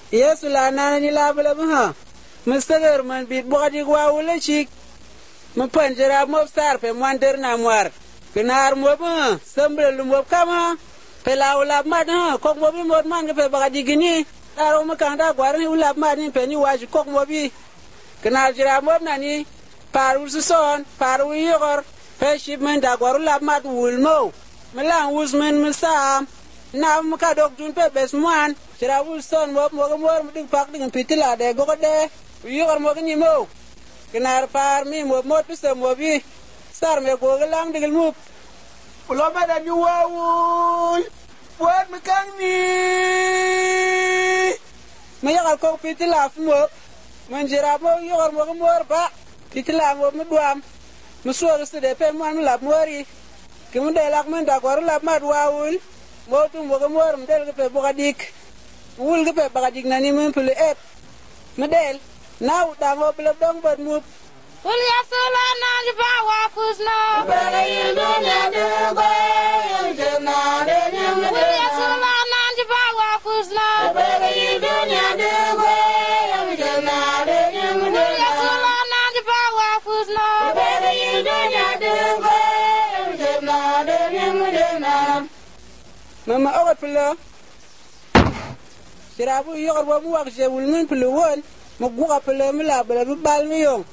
Yesu la na ni la bla ha mustagar man bit bodi gwa wala chik mun panjara mo sar pe mwander na mwar kinar mo ba sambre lu mo kama pe la wala ma ha kok mo bi mo man pe ba digini aro ma kan da gwar ni wala ma ni pe ni waji kok mo bi kinar jira mo na ni paru son paru yor pe shipment da gwar la ma wul mo melan wuzmen misam na mu ka dok dun pe bes mwan jira wul son mo mo dig pak dig pitila de go de yor mo ni mo kinar par mi mo pisa mo bi sar me go lang digel mu ulo ma da ni wawul wat me kang ni me yakal ko pitila fu mo man jira mo yor mo ba pitila mo duam mu so se de pe man lab mori kimu de lak men da gor lab mat wawul mo tu mo mo del pe bogadik wul pe bogadik nani men pele et medel now da mo bla dong bad mu ul yasula na ni ba wa fusna bala yendo na de go yena de nyam ul yasula na ni ba wa fusna bala yendo na de go yena de nyam ul yasula na ni ba wa fusna bala yendo na de go yena de nyam mama awat pele sirabu yor bo mu wak je wul men pele won mo guga pele mi la bala bi bal mi yong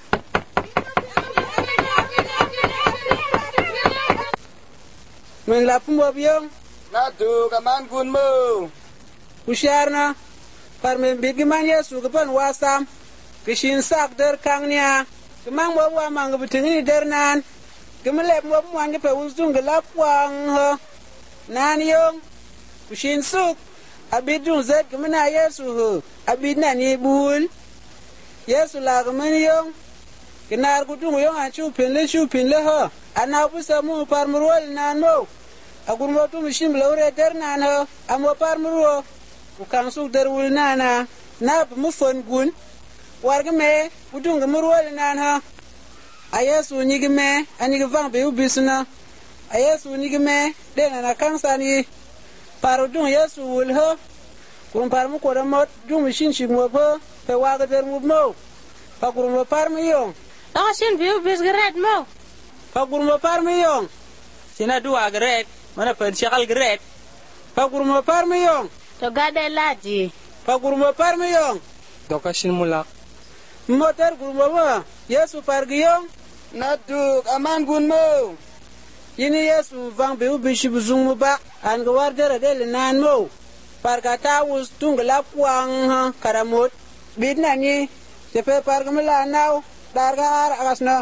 men la pumo biong na tu kaman kun mo usharna par men bigi man Yesu gapan wasam kishin sak der kangnia kemang mo wa mang bitingi der nan kemlep mo mwan ke pe uzung gelap wang ho nan yong kishin suk abidun zet kemana Yesu ho abidna ni bul Yesu la kemen yong kinar kutung yong an chupin le ho ana busa mu par murwal nan mo agur mo tu mishim lawre der nan ho amo par murwo ukang suk der wul nana na mu fon gun warga me udung murwal nan ha ayesu nyigi me ani gvang be ubisna ayesu nyigi me de na kansa ni parudung Yesu wul ho kun par mu ko da mot dung mishin shi mo po pe waga der mu mo pa kur mo par mi yong ta shin bi ubis gret mo pa kur mo par mi yong sina duwa gret mana pen shakal gret pa kur mo par mi yong to gade laji pa kur mo par mi yong dokashin mulak motor kur mo ma Yesu par gi yong na tu kaman kun mo yini Yesu vang be ubishi buzung mu ba an ga war der de nan mo par ka ta wus tung la kwang karamot bidna ni se pe par ga mala naw dar ga ar agasna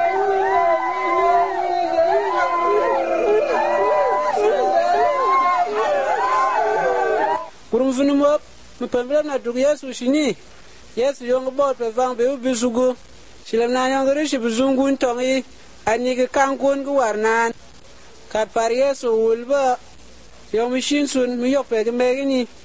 kurum vunu mo mu pembra na dug Yesu shini Yesu yong bo pe vang be ubisugo shilam na yong rishi buzungun tongi ani ga kankun gu warnan kat par Yesu wulba yong mishin sun mi yok pe ga megini